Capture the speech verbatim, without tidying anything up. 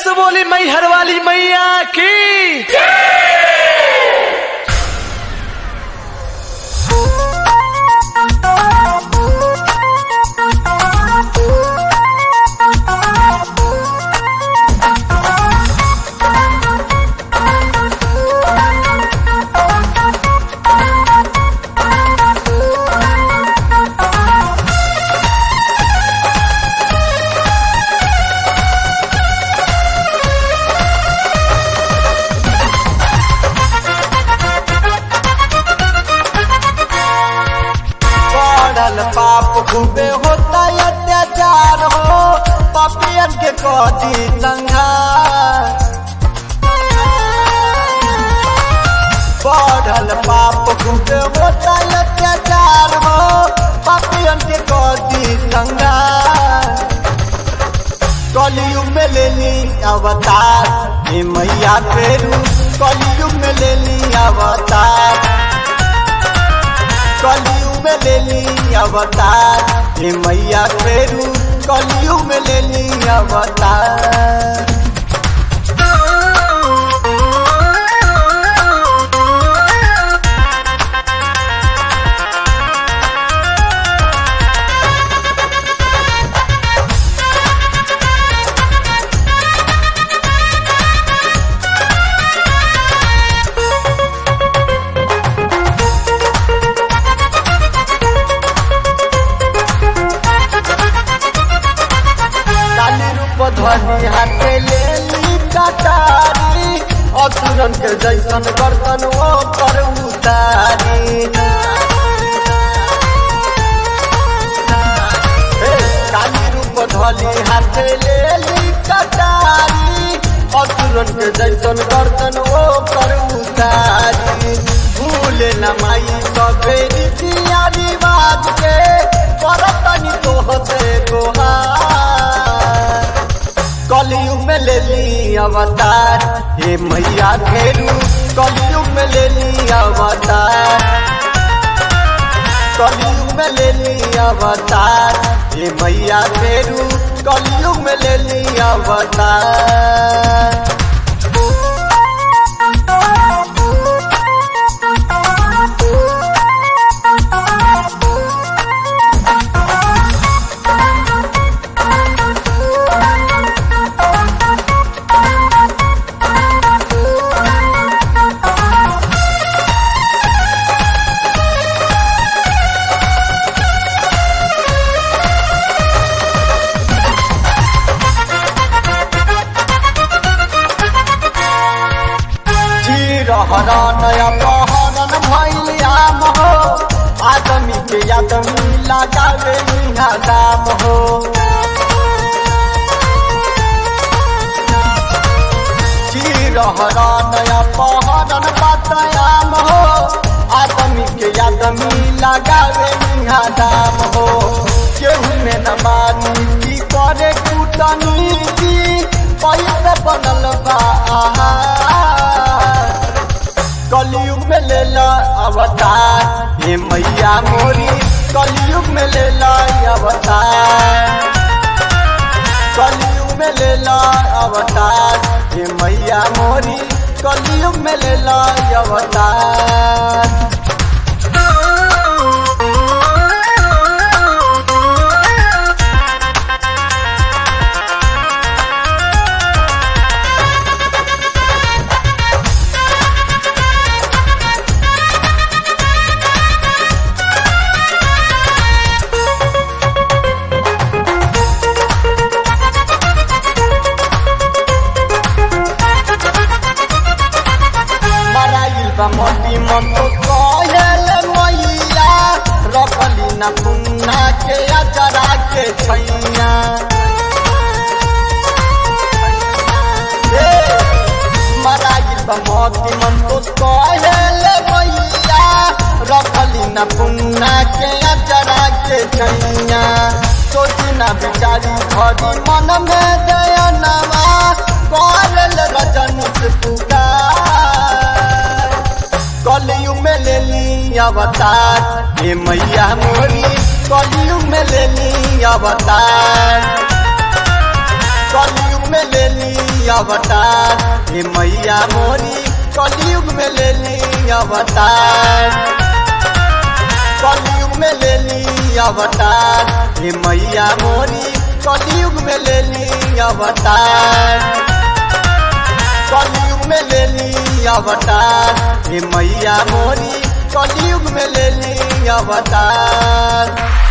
से बोली मैहर वाली मैया की। पाप खूबे होता अत्याचार हो, पापियन के कदी संहार। बढ़ल पाप खूबे होता अत्याचार हो, पापियन के कदी संहार। कलयुग में ले ली अवतार हे मैया फेरू, कलयुग में ले ली अवतार, कलयुग में ले ली अवतार हे मैया फेरू, कलयुग में ले ली अवतार। ध्वनि हाथे ले ली कटारी, असुरन के जैसन गर्दन वो पर उतारी। काली रूप ध्वनि हाथे ले ली कटारी, असुरन के जैसन गर्दन वो पर उतारी। भूले न माई सबे रीतिया रिवाज के, परतनी तोहते गोहार। कलयुग में ले ली अवतार हे मैया फेरू, कलयुग में ले ली अवतार, कलयुग में ले ली अवतार हे मैया फेरू, कलयुग में ले ली अवतार। नया पहरन भइल आम हो, आदमी के आदमी लगावे इहाँ दाम हो। चिरहरा नया पहरन बातयाम हो, आदमी के आदमी लगावे इहाँ दाम हो। केहू में न मानी की करे कूटनीति, पैसे बनल बा आहार। कलयुग में ले ला अवतार हे मैया मोरी, कलयुग में ले ला अवतार, कलयुग में ले ला अवतार हे मैया मोरी, कलयुग में ले ला अवतार। मोती मन तो कहल मैया, रखली न पुन्ना के अजरा के छैया। मराइल मोती मन तो कहल मैया, रखली न पुन्ना के अजरा के छैया। सोची न बिचारी भरी मन में दयनवा, करल रजनी से पुकार। कलयुग में ले ली अवतार हे मैया मोरी, कलयुग में ले ली अवतार, कलयुग में ले ली अवतार, हे मैया मोरी कलयुग में ले ली अवतार, कलयुग में ले ली अवतार, हे मैया मोरी कलयुग में ले ली अवतार, कलयुग में ले ली अवतार, हे मैया मोरी कलयुग में ले ली अवतार।